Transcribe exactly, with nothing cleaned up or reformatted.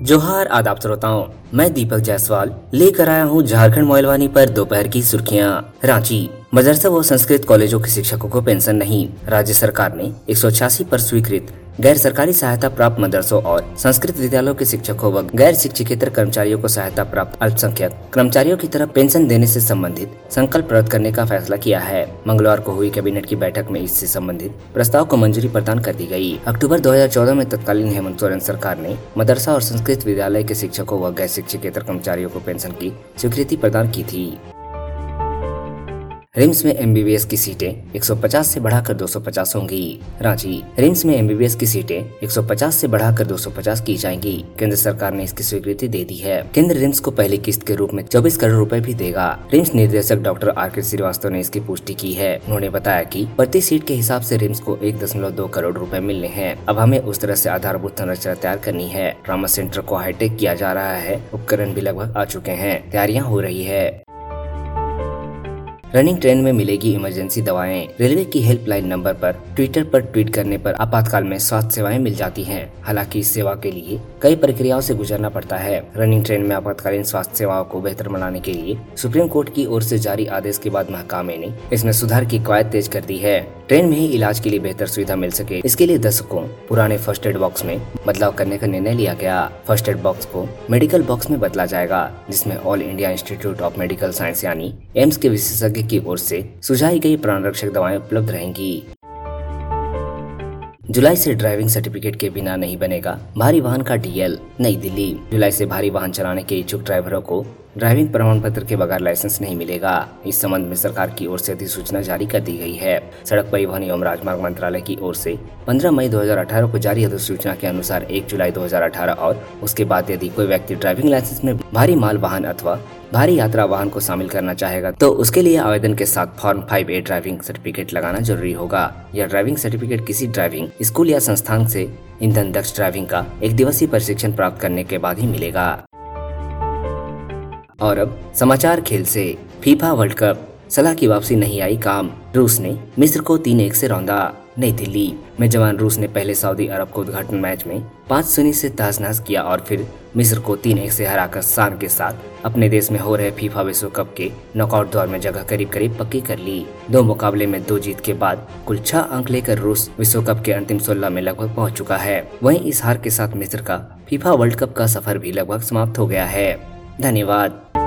जोहार आदाब श्रोताओं, मैं दीपक जायसवाल लेकर आया हूँ झारखंड मोइलवानी पर दोपहर की सुर्खियाँ। रांची मदरसा व संस्कृत कॉलेजों के शिक्षकों को पेंशन नहीं। राज्य सरकार ने एक सौ छियासी पर स्वीकृत गैर सरकारी सहायता प्राप्त मदरसों और संस्कृत विद्यालयों के शिक्षकों व गैर शिक्षकेतर कर्मचारियों को सहायता प्राप्त अल्पसंख्यक कर्मचारियों की तरफ पेंशन देने से संबंधित संकल्प रद्द करने का फैसला किया है। मंगलवार को हुई कैबिनेट की बैठक में इससे संबंधित प्रस्ताव को मंजूरी प्रदान कर दी गई। अक्टूबर दो हजार चौदह में तत्कालीन हेमंत सोरेन सरकार ने मदरसा और संस्कृत विद्यालय के शिक्षकों व गैर शिक्षकेतर कर्मचारियों को पेंशन की स्वीकृति प्रदान की थी। रिम्स में एमबीबीएस की सीटें एक सौ पचास से बढ़ाकर दो सौ पचास होंगी। रांची रिम्स में एमबीबीएस की सीटें एक सौ पचास से बढ़ाकर दो सौ पचास की जाएंगी। केंद्र सरकार ने इसकी स्वीकृति दे दी है। केंद्र रिम्स को पहली किस्त के रूप में चौबीस करोड़ रुपए भी देगा। रिम्स निदेशक डॉक्टर आर के श्रीवास्तव ने इसकी पुष्टि की है। उन्होंने बताया कि प्रति सीट के हिसाब से रिम्स को एक दशमलव दो करोड़ रुपए मिलने हैं। अब हमें उस तरह से आधारभूत संरचना तैयार करनी है। ट्रॉमा सेंटर को हाईटेक किया जा रहा है। उपकरण भी लगभग आ चुके हैं। तैयारियां हो रही है। रनिंग ट्रेन में मिलेगी इमरजेंसी दवाएं। रेलवे की हेल्पलाइन नंबर पर ट्विटर पर ट्वीट करने पर आपातकाल में स्वास्थ्य सेवाएं मिल जाती हैं। हालांकि इस सेवा के लिए कई प्रक्रियाओं से गुजरना पड़ता है। रनिंग ट्रेन में आपातकालीन स्वास्थ्य सेवाओं को बेहतर बनाने के लिए सुप्रीम कोर्ट की ओर से जारी आदेश के बाद महकमे ने इसमें सुधार की कवायद तेज कर दी है। ट्रेन में ही इलाज के लिए बेहतर सुविधा मिल सके, इसके लिए दशकों पुराने फर्स्ट एड बॉक्स में बदलाव करने का निर्णय लिया गया। फर्स्ट एड बॉक्स को मेडिकल बॉक्स में बदला जाएगा, जिसमें All India Institute of Medical Science यानी एम्स के विशेषज्ञ की ओर से सुझाई गई प्राण रक्षक दवाएं उपलब्ध रहेंगी। जुलाई से ड्राइविंग सर्टिफिकेट के बिना नहीं बनेगा भारी वाहन का डीएल। नई दिल्ली जुलाई से भारी वाहन चलाने के इच्छुक ड्राइवरों को ड्राइविंग प्रमाण पत्र के बगैर लाइसेंस नहीं मिलेगा। इस संबंध में सरकार की ओर से अधिसूचना जारी कर दी गई है। सड़क परिवहन एवं राजमार्ग मंत्रालय की ओर से पंद्रह मई दो हजार अठारह को जारी अधिसूचना के अनुसार एक जुलाई दो हजार अठारह और उसके बाद यदि कोई व्यक्ति ड्राइविंग लाइसेंस में भारी माल वाहन अथवा भारी यात्रा वाहन को शामिल करना चाहेगा तो उसके लिए आवेदन के साथ form five A driving certificate लगाना जरूरी होगा। यह ड्राइविंग सर्टिफिकेट किसी ड्राइविंग स्कूल या संस्थान से ईंधन दक्ष ड्राइविंग का एक दिवसीय प्रशिक्षण प्राप्त करने के बाद ही मिलेगा। और अब समाचार खेल से। फीफा वर्ल्ड कप सलाह की वापसी नहीं आई काम। रूस ने मिस्र को तीन एक से रौंदा। नई दिल्ली मेजबान रूस ने पहले सऊदी अरब को उद्घाटन मैच में पाँच शून्य से तहस-नहस किया और फिर मिस्र को तीन एक से हराकर शान के साथ अपने देश में हो रहे फीफा विश्व कप के नॉकआउट दौर में जगह करीब करीब पक्की कर ली। दो मुकाबले में दो जीत के बाद कुल छह अंक लेकर रूस विश्व कप के अंतिम सोलह में लगभग पहुंच चुका है। वहीं इस हार के साथ मिस्र का फीफा वर्ल्ड कप का सफर भी लगभग समाप्त हो गया है। धन्यवाद।